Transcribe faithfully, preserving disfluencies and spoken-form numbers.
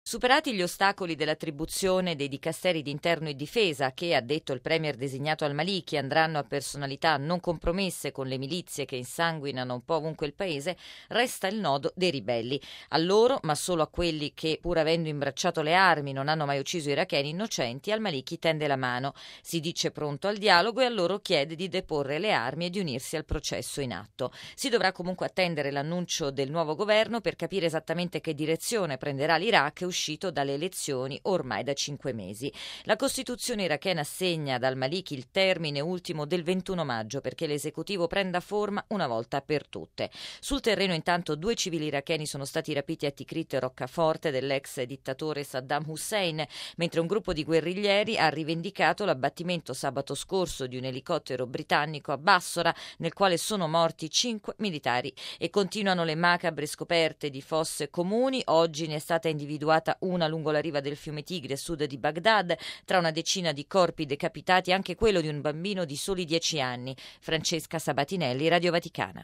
Superati gli ostacoli dell'attribuzione dei dicasteri di interno e difesa che, ha detto il premier designato al-Maliki, andranno a personalità non compromesse con le milizie che insanguinano un po' ovunque il paese, resta il nodo dei ribelli. A loro, ma solo a quelli che, pur avendo imbracciato le armi, non hanno mai ucciso iracheni innocenti, al-Maliki tende la mano. Si dice pronto al dialogo e a loro chiede di deporre le armi e di unirsi al processo in atto. Si dovrà comunque attendere l'annuncio del nuovo governo per capire esattamente che direzione prenderà l'Iraq uscito dalle elezioni ormai da cinque mesi. La Costituzione irachena assegna ad al-Maliki il termine ultimo del ventuno maggio perché l'esecutivo prenda forma una volta per tutte. Sul terreno intanto due civili iracheni sono stati rapiti a Tikrit e Roccaforte dell'ex dittatore Saddam Hussein, mentre un gruppo di guerriglieri ha rivendicato l'abbattimento sabato scorso di un elicottero britannico a Bassora, nel quale sono morti cinque militari. E continuano le macabre scoperte di fosse comuni. Oggi ne è stata individuata una lungo la riva del fiume Tigri a sud di Baghdad, tra una decina di corpi decapitati anche quello di un bambino di soli dieci anni. Francesca Sabatinelli, Radio Vaticana.